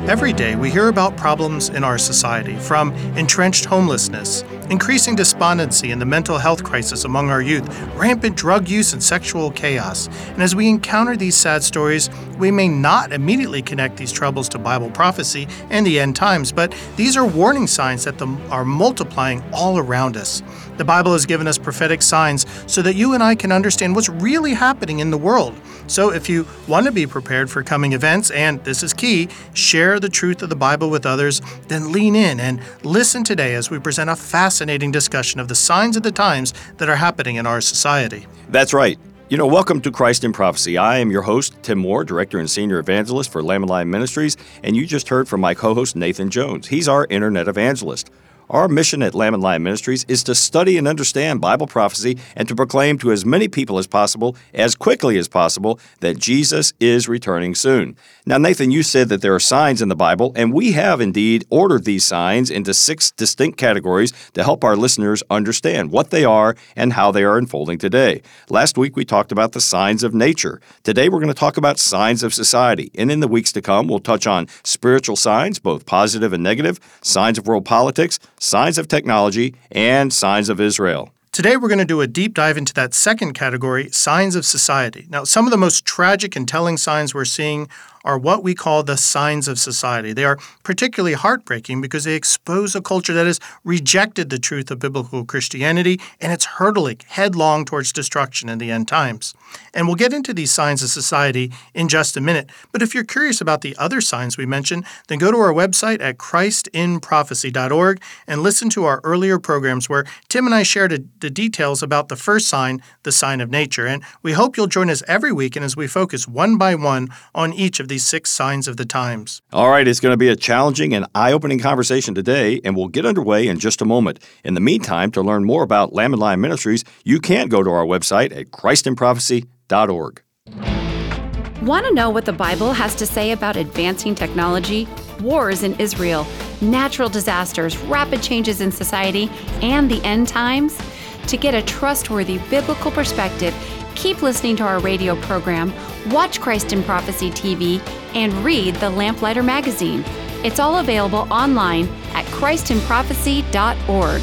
Every day, we hear about problems in our society, from entrenched homelessness, increasing despondency and the mental health crisis among our youth, rampant drug use and sexual chaos. And as we encounter these sad stories, we may not immediately connect these troubles to Bible prophecy and the end times, but these are warning signs that are multiplying all around us. The Bible has given us prophetic signs so that you and I can understand what's really happening in the world. So if you want to be prepared for coming events, and this is key, share the truth of the Bible with others, then lean in and listen today as we present a fascinating discussion of the signs of the times that are happening in our society. That's right. Welcome to Christ in Prophecy. I am your host, Tim Moore, Director and Senior Evangelist for Lamb and Lion Ministries, and you just heard from my co-host, Nathan Jones. He's our Internet Evangelist. Our mission at Lamb and Lion Ministries is to study and understand Bible prophecy and to proclaim to as many people as possible, as quickly as possible, that Jesus is returning soon. Now, Nathan, you said that there are signs in the Bible, and we have indeed ordered these signs into 6 distinct categories to help our listeners understand what they are and how they are unfolding today. Last week, we talked about the signs of nature. Today, we're going to talk about signs of society. And in the weeks to come, we'll touch on spiritual signs, both positive and negative, signs of world politics, signs of technology, and signs of Israel. Today, we're going to do a deep dive into that second category, signs of society. Now, some of the most tragic and telling signs we're seeing are what we call the signs of society. They are particularly heartbreaking because they expose a culture that has rejected the truth of biblical Christianity, and it's hurtling headlong towards destruction in the end times. And we'll get into these signs of society in just a minute. But if you're curious about the other signs we mentioned, then go to our website at christinprophecy.org and listen to our earlier programs where Tim and I shared the details about the first sign, the sign of nature. And we hope you'll join us every week and as we focus one by one on each of these 6 signs of the times. All right, it's going to be a challenging and eye-opening conversation today, and we'll get underway in just a moment. In the meantime, to learn more about Lamb and Lion Ministries, you can go to our website at christinprophecy.org. Want to know what the Bible has to say about advancing technology, wars in Israel, natural disasters, rapid changes in society, and the end times? To get a trustworthy biblical perspective, keep listening to our radio program, watch Christ in Prophecy TV, and read the Lamplighter magazine. It's all available online at christinprophecy.org.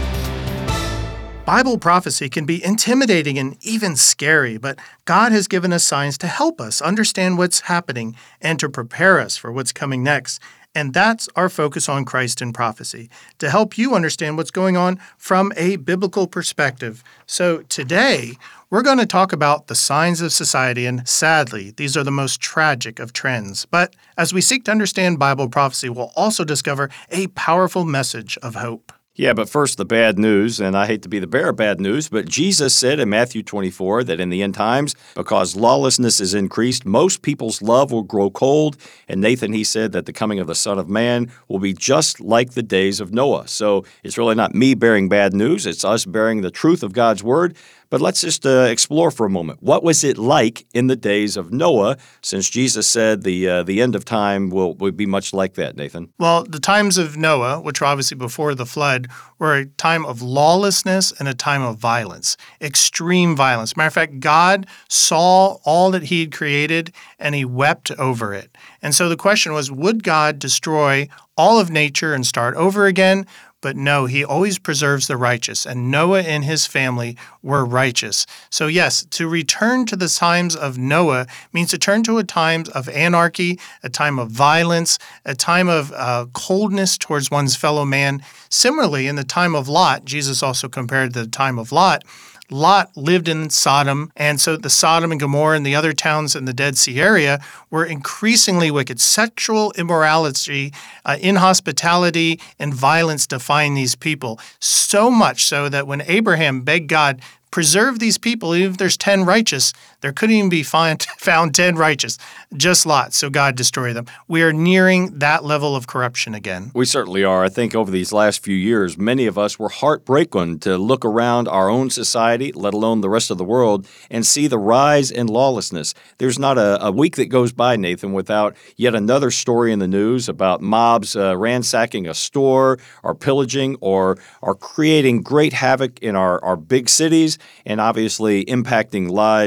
Bible prophecy can be intimidating and even scary, but God has given us signs to help us understand what's happening and to prepare us for what's coming next. And that's our focus on Christ in Prophecy, to help you understand what's going on from a biblical perspective. So today, we're going to talk about the signs of society, and sadly, these are the most tragic of trends. But as we seek to understand Bible prophecy, we'll also discover a powerful message of hope. Yeah, but first, the bad news, and I hate to be the bearer of bad news, but Jesus said in Matthew 24 that in the end times, because lawlessness is increased, most people's love will grow cold. And Nathan, he said that the coming of the Son of Man will be just like the days of Noah. So it's really not me bearing bad news, it's us bearing the truth of God's Word. But let's just explore for a moment. What was it like in the days of Noah, since Jesus said the end of time will be much like that, Nathan? Well, the times of Noah, which were obviously before the flood, were a time of lawlessness and a time of violence, extreme violence. Matter of fact, God saw all that he had created and he wept over it. And so the question was, would God destroy all of nature and start over again? But no, he always preserves the righteous, and Noah and his family were righteous. So yes, to return to the times of Noah means to turn to a time of anarchy, a time of violence, a time of coldness towards one's fellow man. Similarly, in the time of Lot, Jesus also compared the time of Lot. Lot lived in Sodom, and so the Sodom and Gomorrah and the other towns in the Dead Sea area were increasingly wicked. Sexual immorality, inhospitality, and violence defined these people, so much so that when Abraham begged God, preserve these people, even if there's 10 righteous, there couldn't even be found 10 righteous, just Lot, so God destroyed them. We are nearing that level of corruption again. We certainly are. I think over these last few years, many of us were heartbroken to look around our own society, let alone the rest of the world, and see the rise in lawlessness. There's not a week that goes by, Nathan, without yet another story in the news about mobs ransacking a store or pillaging or creating great havoc in our big cities and obviously impacting lives,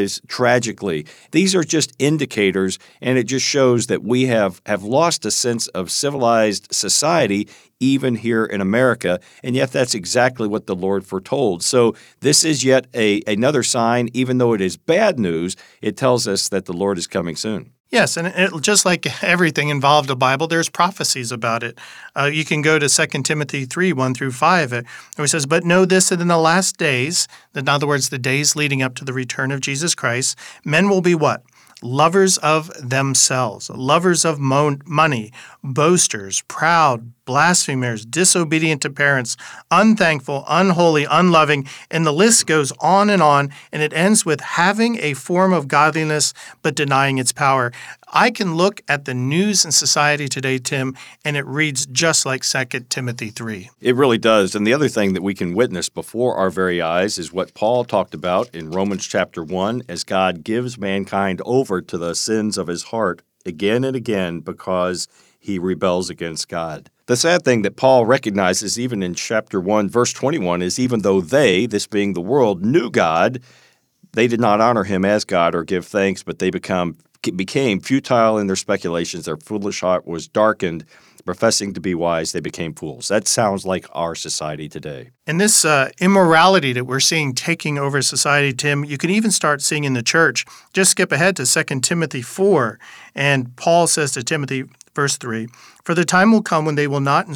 tragically. These are just indicators, and it just shows that we have lost a sense of civilized society even here in America, and yet that's exactly what the Lord foretold. So this is yet another sign. Even though it is bad news, it tells us that the Lord is coming soon. Yes, and just like everything involved the Bible, there's prophecies about it. You can go to 2 Timothy 3, 1 through 5, where it says, "But know this, that in the last days," in other words, the days leading up to the return of Jesus Christ, "men will be" what? "Lovers of themselves, lovers of money, boasters, proud, blasphemers, disobedient to parents, unthankful, unholy, unloving," and the list goes on, and it ends with "having a form of godliness but denying its power." I can look at the news in society today, Tim, and it reads just like 2 Timothy 3. It really does. And the other thing that we can witness before our very eyes is what Paul talked about in Romans chapter 1, as God gives mankind over to the sins of his heart again and again because he rebels against God. The sad thing that Paul recognizes even in chapter 1, verse 21, is even though they, this being the world, knew God, they did not honor him as God or give thanks, but they became futile in their speculations. Their foolish heart was darkened. Professing to be wise, they became fools. That sounds like our society today. And this immorality that we're seeing taking over society, Tim, you can even start seeing in the church. Just skip ahead to 2 Timothy 4, and Paul says to Timothy, verse 3, "For the time will come when they will not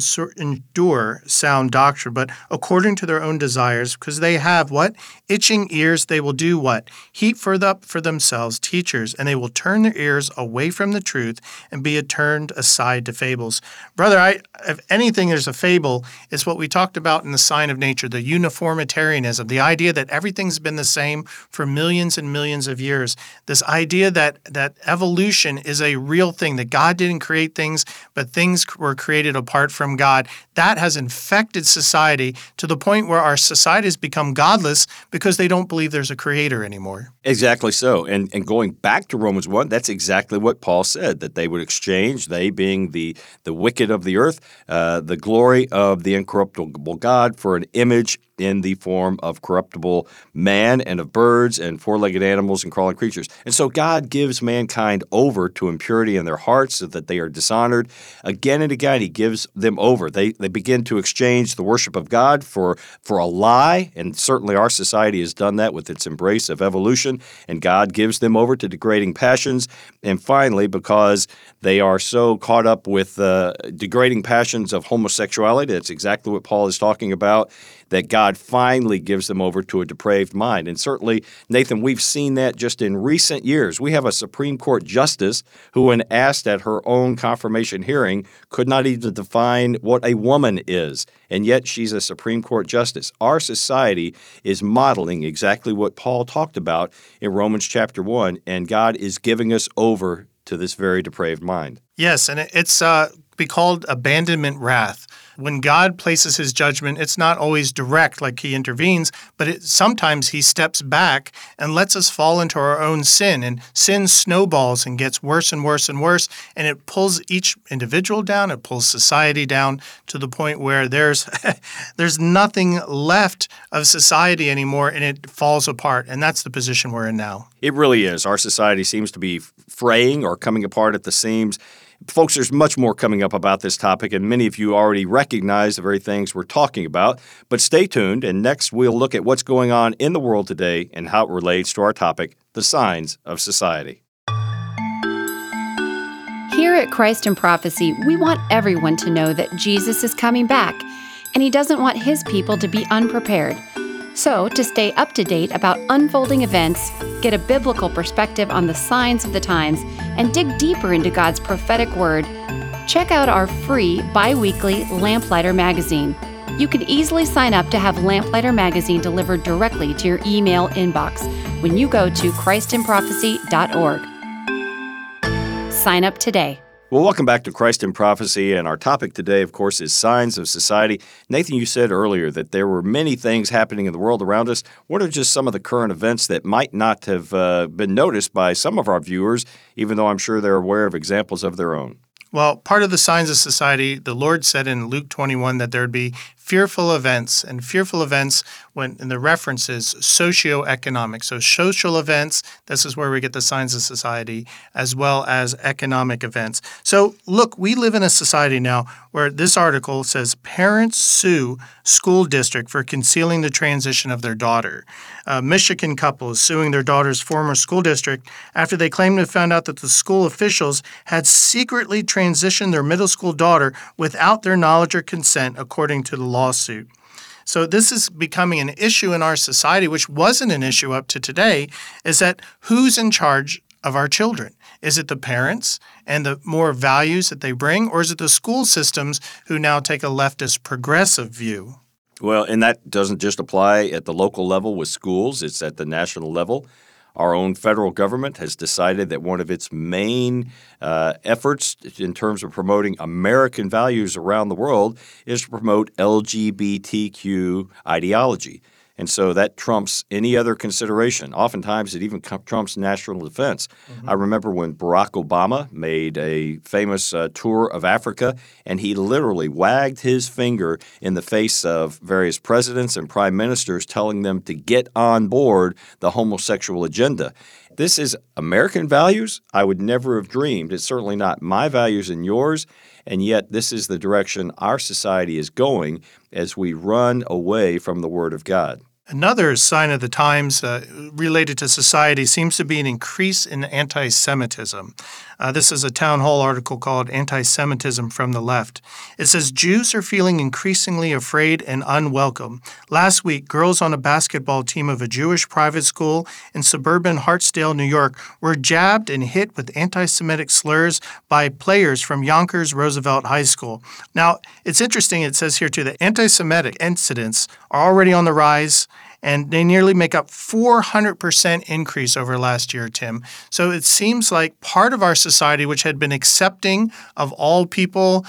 endure sound doctrine, but according to their own desires, because they have" what? "Itching ears, they will do" what? "Heap up for themselves teachers, and they will turn their ears away from the truth and be turned aside to fables." Brother, if anything, there's a fable. It's what we talked about in the Sign of Nature, the uniformitarianism, the idea that everything's been the same for millions and millions of years. This idea that evolution is a real thing, that God didn't create things, but things were created apart from God. That has infected society to the point where our society has become godless because they don't believe there's a creator anymore. Exactly so. And going back to Romans 1, that's exactly what Paul said, that they would exchange, they being the wicked of the earth, the glory of the incorruptible God for an image in the form of corruptible man and of birds and four-legged animals and crawling creatures. And so God gives mankind over to impurity in their hearts so that they are dishonored. Again and again, he gives them over. They begin to exchange the worship of God for a lie, and certainly our society has done that with its embrace of evolution, and God gives them over to degrading passions. And finally, because they are so caught up with degrading passions of homosexuality, that's exactly what Paul is talking about, that God finally gives them over to a depraved mind. And certainly, Nathan, we've seen that just in recent years. We have a Supreme Court justice who, when asked at her own confirmation hearing, could not even define what a woman is, and yet she's a Supreme Court justice. Our society is modeling exactly what Paul talked about in Romans chapter 1, and God is giving us over to this very depraved mind. Yes, and it's be called abandonment wrath. When God places his judgment, it's not always direct, like he intervenes, but sometimes he steps back and lets us fall into our own sin. And sin snowballs and gets worse and worse and worse, and it pulls each individual down, it pulls society down to the point where there's nothing left of society anymore, and it falls apart. And that's the position we're in now. It really is. Our society seems to be fraying or coming apart at the seams. Folks, there's much more coming up about this topic, and many of you already recognize the very things we're talking about. But stay tuned, and next we'll look at what's going on in the world today and how it relates to our topic, the signs of society. Here at Christ in Prophecy, we want everyone to know that Jesus is coming back, and he doesn't want his people to be unprepared. So, to stay up to date about unfolding events, get a biblical perspective on the signs of the times, and dig deeper into God's prophetic word, check out our free bi-weekly Lamplighter magazine. You can easily sign up to have Lamplighter magazine delivered directly to your email inbox when you go to christinprophecy.org. Sign up today. Well, welcome back to Christ in Prophecy, and our topic today, of course, is signs of society. Nathan, you said earlier that there were many things happening in the world around us. What are just some of the current events that might not have been noticed by some of our viewers, even though I'm sure they're aware of examples of their own? Well, part of the signs of society, the Lord said in Luke 21 that there would be fearful events, and fearful events when in the references socioeconomic. So social events, this is where we get the signs of society, as well as economic events. So look, we live in a society now where this article says parents sue school district for concealing the transition of their daughter. A Michigan couple is suing their daughter's former school district after they claim to have found out that the school officials had secretly transitioned their middle school daughter without their knowledge or consent, according to the lawsuit. So this is becoming an issue in our society, which wasn't an issue up to today, is that who's in charge of our children? Is it the parents and the more values that they bring, or is it the school systems who now take a leftist progressive view? Well, and that doesn't just apply at the local level with schools, it's at the national level. Our own federal government has decided that one of its main efforts in terms of promoting American values around the world is to promote LGBTQ ideology. And so that trumps any other consideration. Oftentimes, it even trumps national defense. I remember when Barack Obama made a famous tour of Africa, and he literally wagged his finger in the face of various presidents and prime ministers telling them to get on board the homosexual agenda. This is American values I would never have dreamed. It's certainly not my values and yours, and yet this is the direction our society is going as we run away from the Word of God. Another sign of the times related to society seems to be an increase in anti-Semitism. This is a town hall article called Anti-Semitism from the Left. It says, Jews are feeling increasingly afraid and unwelcome. Last week, girls on a basketball team of a Jewish private school in suburban Hartsdale, New York, were jabbed and hit with anti-Semitic slurs by players from Yonkers Roosevelt High School. Now, it's interesting, it says here too, that anti-Semitic incidents are already on the rise, and they nearly make up 400% increase over last year, Tim. So it seems like part of our society, which had been accepting of all people,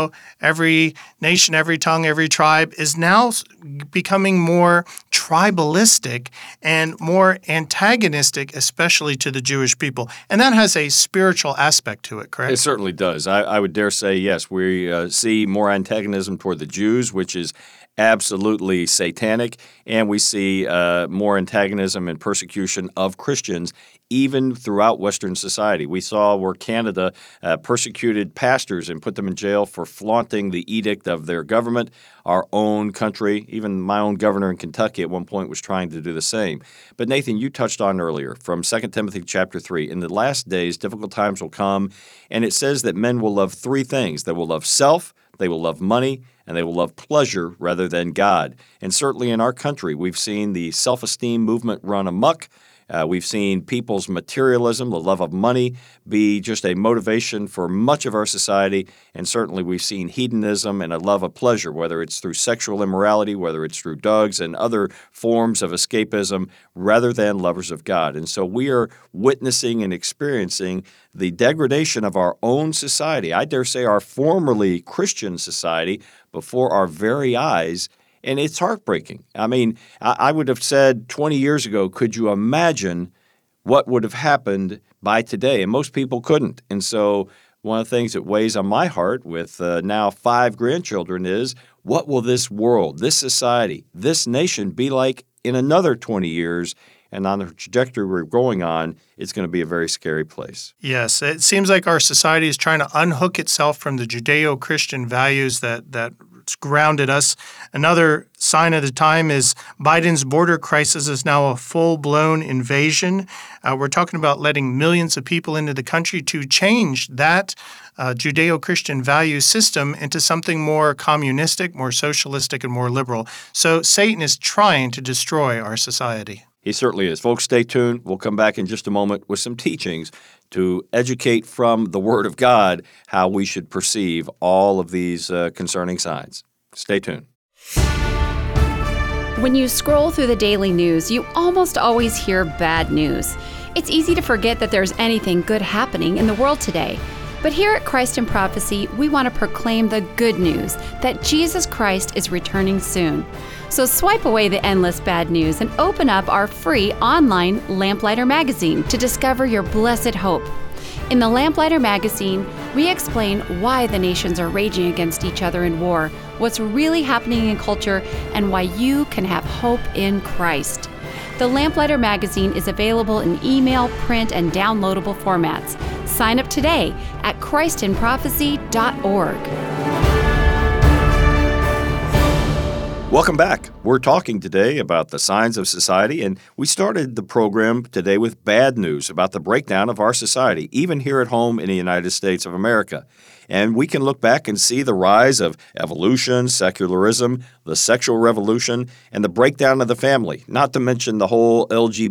every nation, every tongue, every tribe, is now becoming more tribalistic and more antagonistic, especially to the Jewish people. And that has a spiritual aspect to it, correct? It certainly does. I would dare say, yes, we see more antagonism toward the Jews, which is absolutely satanic, and we see more antagonism and persecution of Christians even throughout Western society. We saw where Canada persecuted pastors and put them in jail for flaunting the edict of their government. Our own country, even my own governor in Kentucky at one point was trying to do the same. But Nathan, you touched on earlier from 2 Timothy chapter 3, in the last days difficult times will come, and it says that men will love three things. They will love self, they will love money, and they will love pleasure rather than God. And certainly in our country, we've seen the self-esteem movement run amok. We've seen people's materialism, the love of money, be just a motivation for much of our society. And certainly we've seen hedonism and a love of pleasure, whether it's through sexual immorality, whether it's through drugs and other forms of escapism, rather than lovers of God. And so we are witnessing and experiencing the degradation of our own society. I dare say our formerly Christian society before our very eyes. And it's heartbreaking. I mean, I would have said 20 years ago, could you imagine what would have happened by today? And most people couldn't. And so one of the things that weighs on my heart with now 5 grandchildren is, what will this world, this society, this nation be like in another 20 years? And on the trajectory we're going on, it's going to be a very scary place. Yes, it seems like our society is trying to unhook itself from the Judeo-Christian values that grounded us. Another sign of the time is Biden's border crisis is now a full-blown invasion. We're talking about letting millions of people into the country to change that Judeo-Christian value system into something more communistic, more socialistic, and more liberal. So Satan is trying to destroy our society. He certainly is. Folks, stay tuned. We'll come back in just a moment with some teachings to educate from the Word of God how we should perceive all of these concerning signs. Stay tuned. When you scroll through the daily news, you almost always hear bad news. It's easy to forget that there's anything good happening in the world today. But here at Christ in Prophecy, we want to proclaim the good news that Jesus Christ is returning soon. So swipe away the endless bad news and open up our free online Lamplighter magazine to discover your blessed hope. In the Lamplighter magazine, We explain why the nations are raging against each other in war, what's really happening in culture, and why you can have hope in Christ. The Lamplighter magazine is available in email, print, and downloadable formats. Sign up today at christinprophecy.org. Welcome back. We're talking today about the signs of society, and we started the program today with bad news about the breakdown of our society, even here at home in the United States of America. And we can look back and see the rise of evolution, secularism, the sexual revolution, and the breakdown of the family, not to mention the whole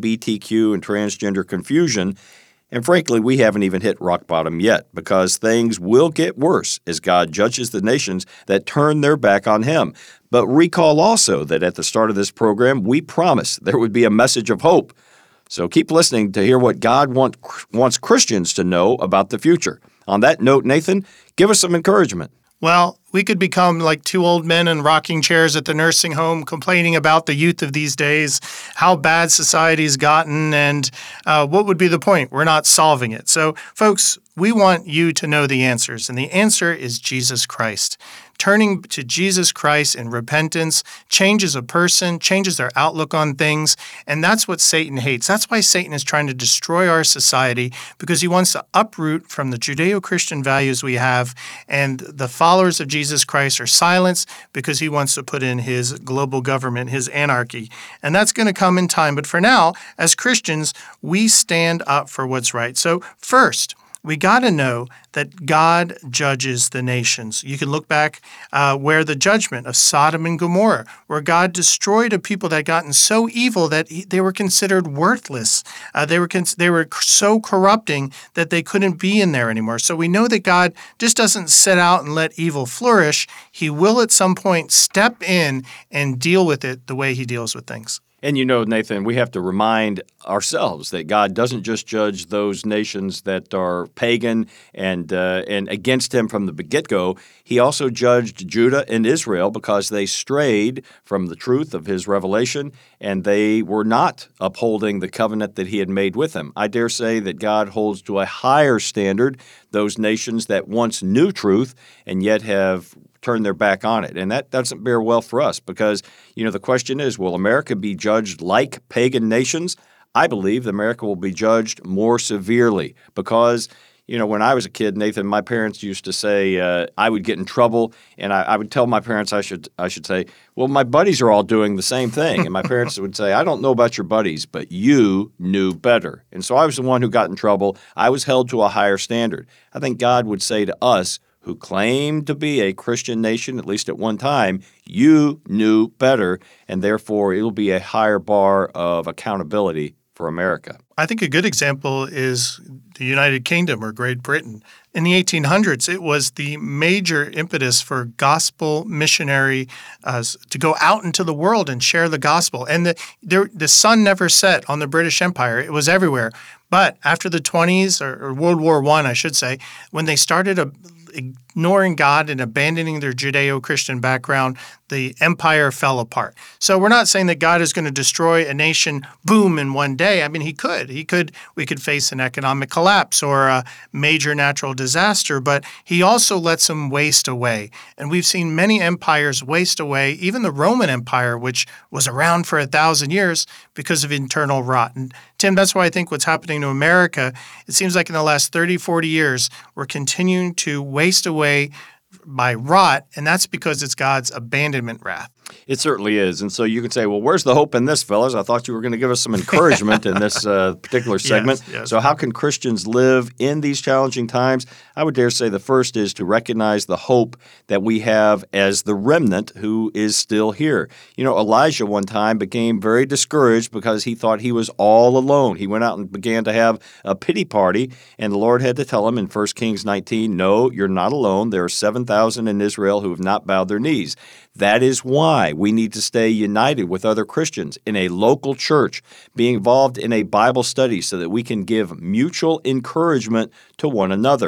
LGBTQ and transgender confusion. And frankly, we haven't even hit rock bottom yet, because things will get worse as God judges the nations that turn their back on Him. But recall also that at the start of this program, we promised there would be a message of hope. So keep listening to hear what God wants Christians to know about the future. On that note, Nathan, give us some encouragement. Well, we could become like two old men in rocking chairs at the nursing home complaining about the youth of these days, how bad society's gotten, and what would be the point? We're not solving it. So, folks, we want you to know the answers, and the answer is Jesus Christ. Turning to Jesus Christ in repentance changes a person, changes their outlook on things, and that's what Satan hates. That's why Satan is trying to destroy our society, because he wants to uproot from the Judeo-Christian values we have, and the followers of Jesus Christ are silenced because he wants to put in his global government, his anarchy. And that's going to come in time. But for now, as Christians, we stand up for what's right. So first, we got to know that God judges the nations. You can look back where the judgment of Sodom and Gomorrah, where God destroyed a people that had gotten so evil that they were considered worthless. They were so corrupting that they couldn't be in there anymore. So we know that God just doesn't sit out and let evil flourish. He will at some point step in and deal with it the way he deals with things. And you know, Nathan, we have to remind ourselves that God doesn't just judge those nations that are pagan and against Him from the get-go. He also judged Judah and Israel because they strayed from the truth of His revelation, and they were not upholding the covenant that He had made with them. I dare say that God holds to a higher standard those nations that once knew truth and yet have turn their back on it. And that doesn't bear well for us because, the question is, will America be judged like pagan nations? I believe America will be judged more severely because, when I was a kid, Nathan, my parents used to say I would get in trouble, and I would tell my parents I should say, well, my buddies are all doing the same thing. And my parents would say, I don't know about your buddies, but you knew better. And so I was the one who got in trouble. I was held to a higher standard. I think God would say to us, who claimed to be a Christian nation, at least at one time, you knew better, and therefore it'll be a higher bar of accountability for America. I think a good example is the United Kingdom or Great Britain. In the 1800s, it was the major impetus for gospel missionary to go out into the world and share the gospel. And the sun never set on the British Empire. It was everywhere. But after the 20s, or World War I, I should say, when they started ignoring God and abandoning their Judeo-Christian background, the empire fell apart. So we're not saying that God is going to destroy a nation, boom, in one day. I mean, he could. We could face an economic collapse or a major natural disaster, but he also lets them waste away. And we've seen many empires waste away, even the Roman Empire, which was around for 1,000 years because of internal rot. And Tim, that's why I think what's happening to America, it seems like in the last 30, 40 years, we're continuing to waste away by rot, and that's because it's God's abandonment wrath. It certainly is. And so you can say, well, where's the hope in this, fellas? I thought you were going to give us some encouragement in this particular segment. Yes. So how can Christians live in these challenging times? I would dare say the first is to recognize the hope that we have as the remnant who is still here. Elijah one time became very discouraged because he thought he was all alone. He went out and began to have a pity party, and the Lord had to tell him in 1 Kings 19, no, you're not alone. There are 7,000 in Israel who have not bowed their knees. That is why we need to stay united with other Christians in a local church, be involved in a Bible study so that we can give mutual encouragement to one another.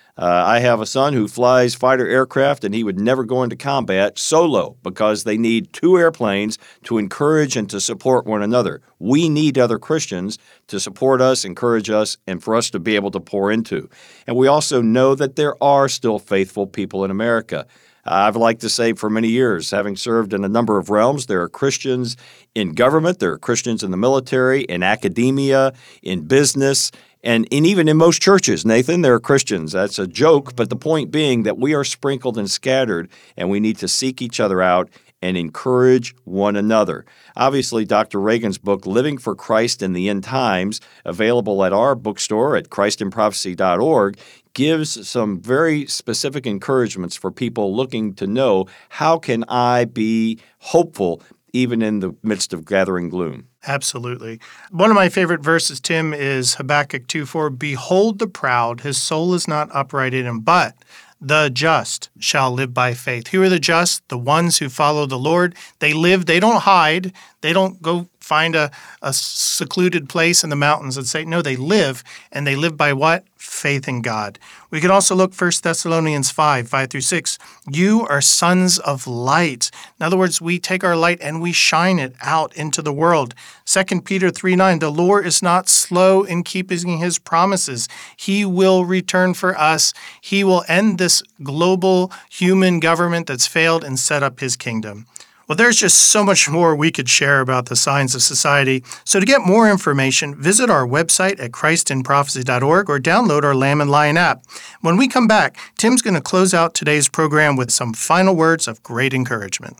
I have a son who flies fighter aircraft, and he would never go into combat solo because they need two airplanes to encourage and to support one another. We need other Christians to support us, encourage us, and for us to be able to pour into. And we also know that there are still faithful people in America. I've liked to say for many years, having served in a number of realms, there are Christians in government, there are Christians in the military, in academia, in business, and even in most churches, Nathan, there are Christians. That's a joke, but the point being that we are sprinkled and scattered, and we need to seek each other out and encourage one another. Obviously, Dr. Reagan's book, Living for Christ in the End Times, available at our bookstore at christinprophecy.org, gives some very specific encouragements for people looking to know, how can I be hopeful even in the midst of gathering gloom? Absolutely. One of my favorite verses, Tim, is Habakkuk 2:4. Behold the proud, his soul is not upright in him, but the just shall live by faith. Who are the just? The ones who follow the Lord. They live, they don't hide. They don't go find a secluded place in the mountains and say, no, they live, and they live by what? Faith in God. We can also look 1 Thessalonians 5:5-6. You are sons of light. In other words, we take our light and we shine it out into the world. 2 Peter 3:9, the Lord is not slow in keeping his promises. He will return for us. He will end this global human government that's failed and set up his kingdom. Well, there's just so much more we could share about the signs of society. So to get more information, visit our website at christinprophecy.org or download our Lamb and Lion app. When we come back, Tim's going to close out today's program with some final words of great encouragement.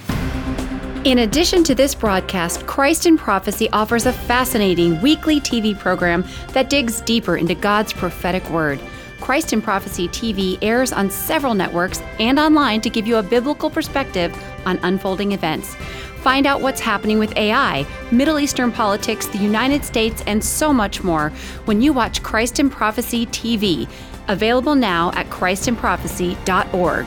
In addition to this broadcast, Christ in Prophecy offers a fascinating weekly TV program that digs deeper into God's prophetic word. Christ in Prophecy TV airs on several networks and online to give you a biblical perspective on unfolding events. Find out what's happening with AI, Middle Eastern politics, the United States, and so much more when you watch Christ in Prophecy TV, available now at christinprophecy.org.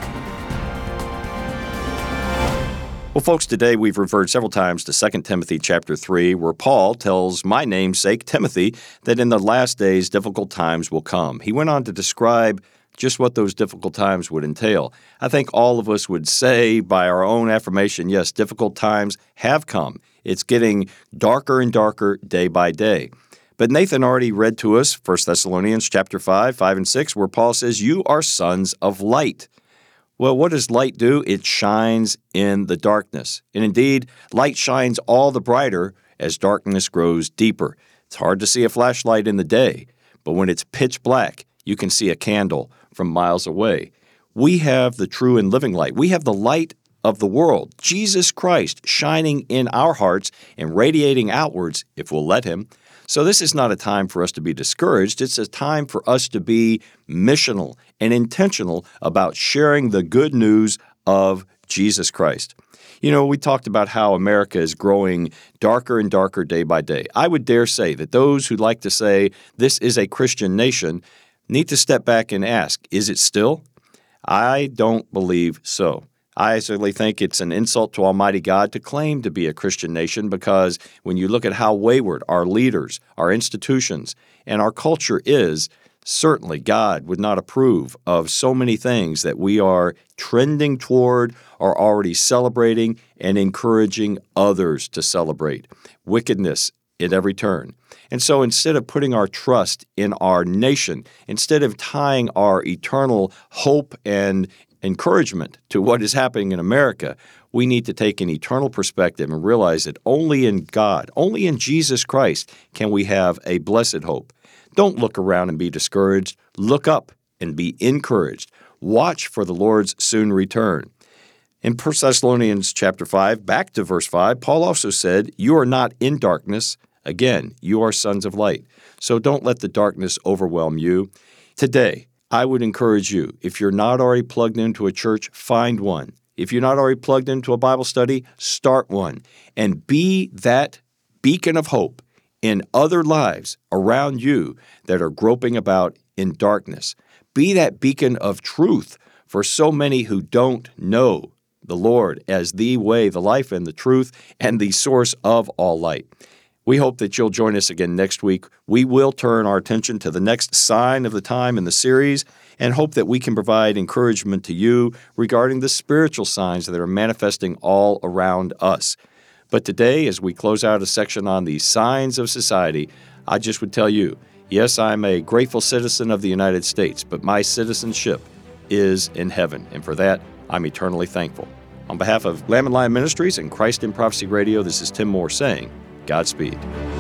Well, folks, today we've referred several times to 2 Timothy chapter 3, where Paul tells my namesake, Timothy, that in the last days difficult times will come. He went on to describe just what those difficult times would entail. I think all of us would say by our own affirmation, yes, difficult times have come. It's getting darker and darker day by day. But Nathan already read to us 1 Thessalonians chapter 5:5-6, where Paul says, you are sons of light. Well, what does light do? It shines in the darkness. And indeed, light shines all the brighter as darkness grows deeper. It's hard to see a flashlight in the day, but when it's pitch black, you can see a candle from miles away. We have the true and living light. We have the light of the world, Jesus Christ, shining in our hearts and radiating outwards if we'll let him. So this is not a time for us to be discouraged. It's a time for us to be missional and intentional about sharing the good news of Jesus Christ. You know, we talked about how America is growing darker and darker day by day. I would dare say that those who like to say this is a Christian nation need to step back and ask, is it still? I don't believe so. I certainly think it's an insult to Almighty God to claim to be a Christian nation, because when you look at how wayward our leaders, our institutions, and our culture is, certainly God would not approve of so many things that we are trending toward, are already celebrating, and encouraging others to celebrate. Wickedness at every turn. And so instead of putting our trust in our nation, instead of tying our eternal hope and encouragement to what is happening in America, we need to take an eternal perspective and realize that only in God, only in Jesus Christ can we have a blessed hope. Don't look around and be discouraged. Look up and be encouraged. Watch for the Lord's soon return. In 1 Thessalonians chapter 5, back to verse 5, Paul also said, you are not in darkness. Again, you are sons of light. So don't let the darkness overwhelm you. Today, I would encourage you, if you're not already plugged into a church, find one. If you're not already plugged into a Bible study, start one. And be that beacon of hope in other lives around you that are groping about in darkness. Be that beacon of truth for so many who don't know the Lord as the way, the life, and the truth, and the source of all light. We hope that you'll join us again next week. We will turn our attention to the next sign of the time in the series and hope that we can provide encouragement to you regarding the spiritual signs that are manifesting all around us. But today, as we close out a section on the signs of society, I just would tell you, yes, I'm a grateful citizen of the United States, but my citizenship is in heaven, and for that, I'm eternally thankful. On behalf of Lamb and Lion Ministries and Christ in Prophecy Radio, this is Tim Moore saying, Godspeed.